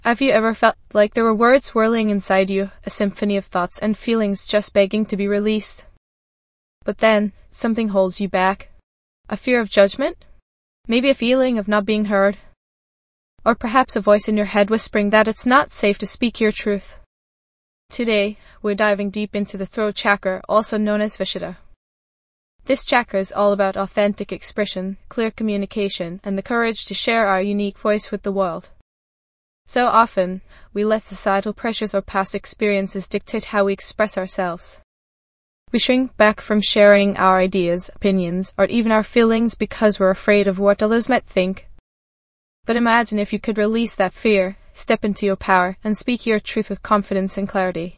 Have you ever felt like there were words swirling inside you, a symphony of thoughts and feelings just begging to be released? But then, something holds you back. A fear of judgment? Maybe a feeling of not being heard? Or perhaps a voice in your head whispering that it's not safe to speak your truth. Today, we're diving deep into the throat chakra, also known as Vishuddha. This chakra is all about authentic expression, clear communication, and the courage to share our unique voice with the world. So often, we let societal pressures or past experiences dictate how we express ourselves. We shrink back from sharing our ideas, opinions, or even our feelings because we're afraid of what others might think. But imagine if you could release that fear, step into your power, and speak your truth with confidence and clarity.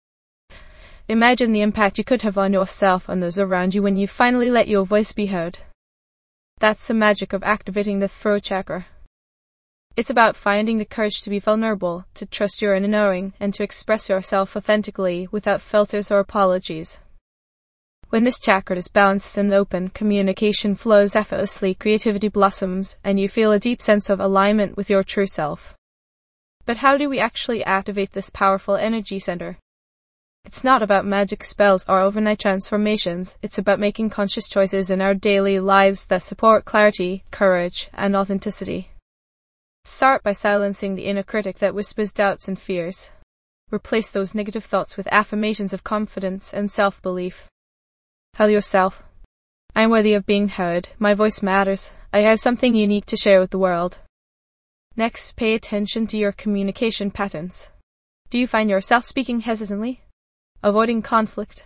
Imagine the impact you could have on yourself and those around you when you finally let your voice be heard. That's the magic of activating the throat chakra. It's about finding the courage to be vulnerable, to trust your inner knowing, and to express yourself authentically without filters or apologies. When this chakra is balanced and open, communication flows effortlessly, creativity blossoms, and you feel a deep sense of alignment with your true self. But how do we actually activate this powerful energy center? It's not about magic spells or overnight transformations. It's about making conscious choices in our daily lives that support clarity, courage, and authenticity. Start by silencing the inner critic that whispers doubts and fears. Replace those negative thoughts with affirmations of confidence and self-belief. Tell yourself, I'm worthy of being heard, my voice matters, I have something unique to share with the world. Next, pay attention to your communication patterns. Do you find yourself speaking hesitantly, avoiding conflict,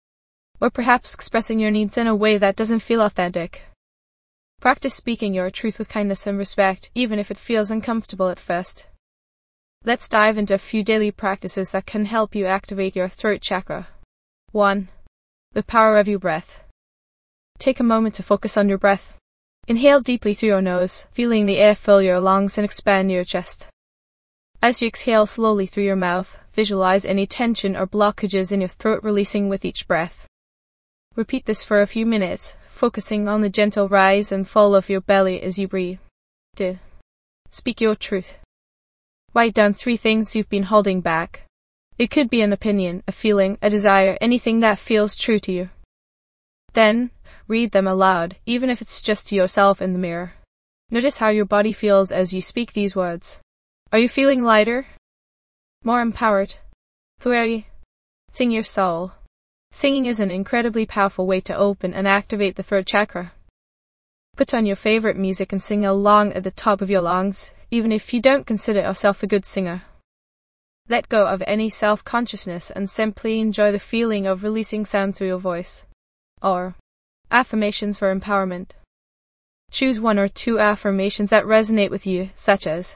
or perhaps expressing your needs in a way that doesn't feel authentic? Practice speaking your truth with kindness and respect, even if it feels uncomfortable at first. Let's dive into a few daily practices that can help you activate your throat chakra. 1. The power of your breath. Take a moment to focus on your breath. Inhale deeply through your nose, feeling the air fill your lungs and expand your chest. As you exhale slowly through your mouth, visualize any tension or blockages in your throat releasing with each breath. Repeat this for a few minutes, focusing on the gentle rise and fall of your belly as you breathe. 2. Speak your truth. Write down 3 things you've been holding back. It could be an opinion, a feeling, a desire, anything that feels true to you. Then, read them aloud, even if it's just to yourself in the mirror. Notice how your body feels as you speak these words. Are you feeling lighter? More empowered? Clearly? Sing your soul. Singing is an incredibly powerful way to open and activate the throat chakra. Put on your favorite music and sing along at the top of your lungs, even if you don't consider yourself a good singer. Let go of any self-consciousness and simply enjoy the feeling of releasing sound through your voice. Or, affirmations for empowerment. Choose 1 or 2 affirmations that resonate with you, such as,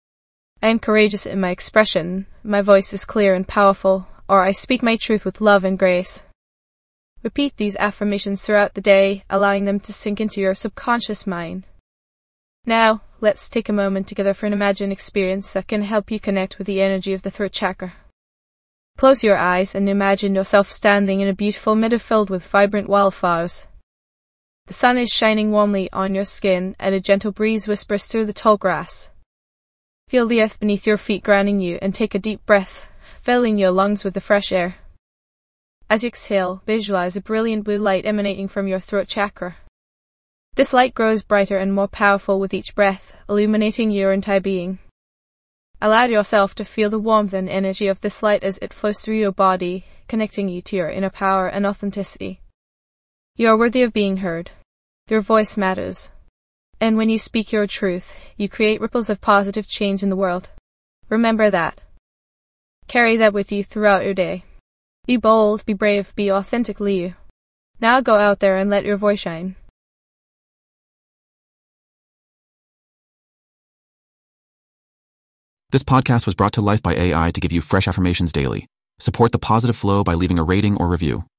I am courageous in my expression, my voice is clear and powerful, or I speak my truth with love and grace. Repeat these affirmations throughout the day, allowing them to sink into your subconscious mind. Now, let's take a moment together for an imagined experience that can help you connect with the energy of the throat chakra. Close your eyes and imagine yourself standing in a beautiful meadow filled with vibrant wildflowers. The sun is shining warmly on your skin and a gentle breeze whispers through the tall grass. Feel the earth beneath your feet grounding you and take a deep breath, filling your lungs with the fresh air. As you exhale, visualize a brilliant blue light emanating from your throat chakra. This light grows brighter and more powerful with each breath, illuminating your entire being. Allow yourself to feel the warmth and energy of this light as it flows through your body, connecting you to your inner power and authenticity. You are worthy of being heard. Your voice matters. And when you speak your truth, you create ripples of positive change in the world. Remember that. Carry that with you throughout your day. Be bold, be brave, be authentically you. Now go out there and let your voice shine. This podcast was brought to life by AI to give you fresh affirmations daily. Support the positive flow by leaving a rating or review.